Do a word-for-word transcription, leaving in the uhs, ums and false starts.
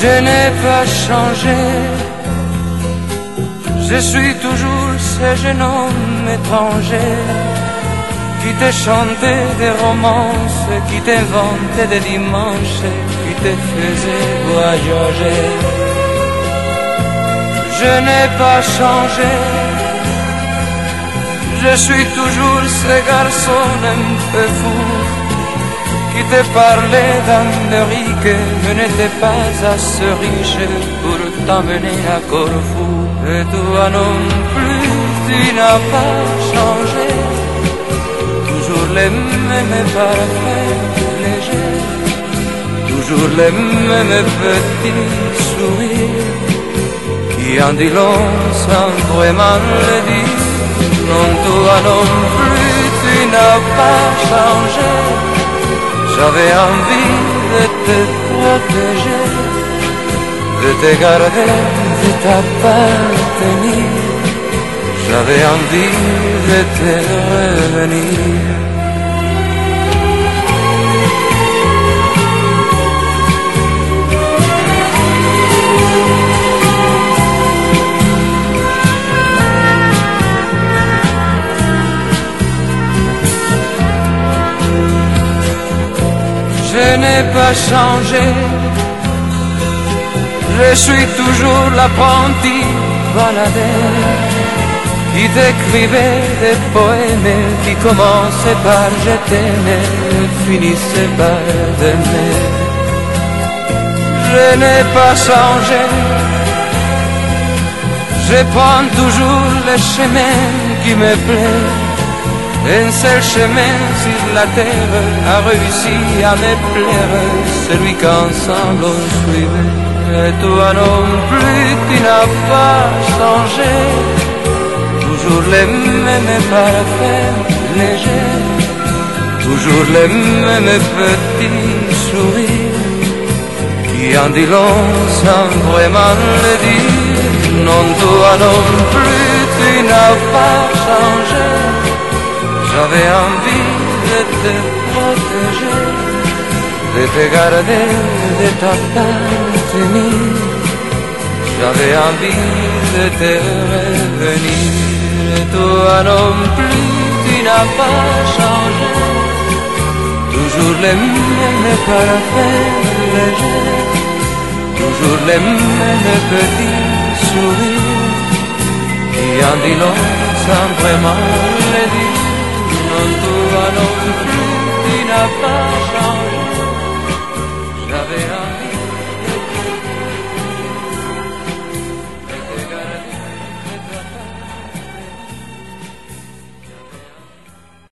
Je n'ai pas changé, je suis toujours ce jeune homme étranger qui te chantait des romances, qui t'inventait des dimanches, qui te faisait voyager. Je n'ai pas changé, je suis toujours ce garçon un peu fou qui te parlait d'Amérique, mais n'était pas assez riche pour t'emmener à Corfou. Et toi non plus, tu n'as pas changé, toujours les mêmes parfaits légers, toujours les mêmes petits sourires qui en dit long sans vraiment le dire. Non, toi non plus, tu n'as pas changé. J'avais envie de te protéger, de te garder, de t'appartenir. J'avais envie de te revenir. Je n'ai pas changé, je suis toujours l'apprenti baladeur qui t'écrivait des poèmes qui commençaient par je t'aimais, finissaient par t'aimer. Je n'ai pas changé, je prends toujours le chemin qui me plaît. Un seul chemin sur la terre a réussi à me plaire, celui qu'ensemble on suivait. Et toi non plus, tu n'as pas changé, toujours les mêmes parfaits légers, toujours les mêmes petits sourires qui en dit long sans vraiment le dire. Non, toi non plus, tu n'as pas changé. J'avais envie de te protéger, de te garder, de t'appartenir. J'avais envie de te revenir. Et toi non plus, tu n'as pas changé, toujours les mêmes parfaits légers, toujours les mêmes petits sourires qui en dit long sans vraiment le dire. Non, toi non